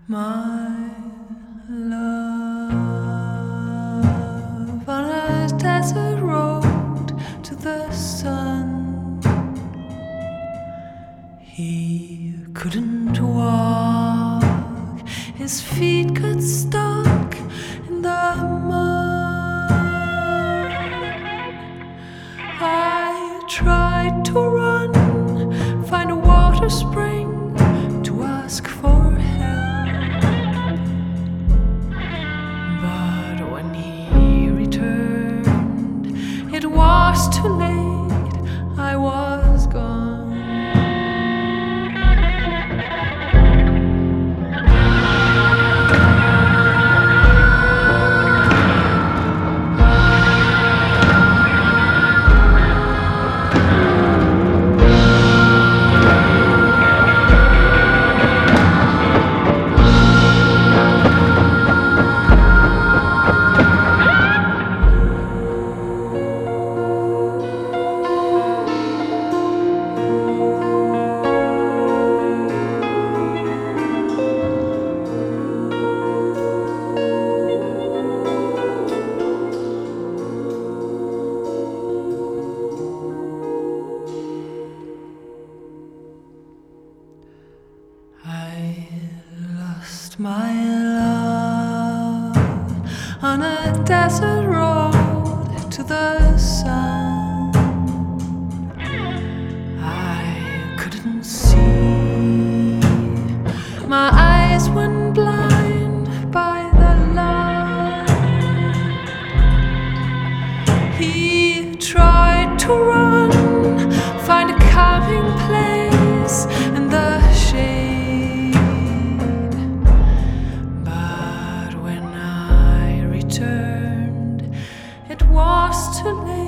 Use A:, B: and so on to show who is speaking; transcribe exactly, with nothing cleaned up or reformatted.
A: my love on a desert road to the sun. He couldn't walk, his feet got stuck in the mud. I tried to run, find a water spring to ask for help, but when he returned, it was too late, I was gone. I lost my love on a desert road to the sun. I couldn't see, my eyes went blind by the light. He tried to run, find a camping place in the shade. It was too late.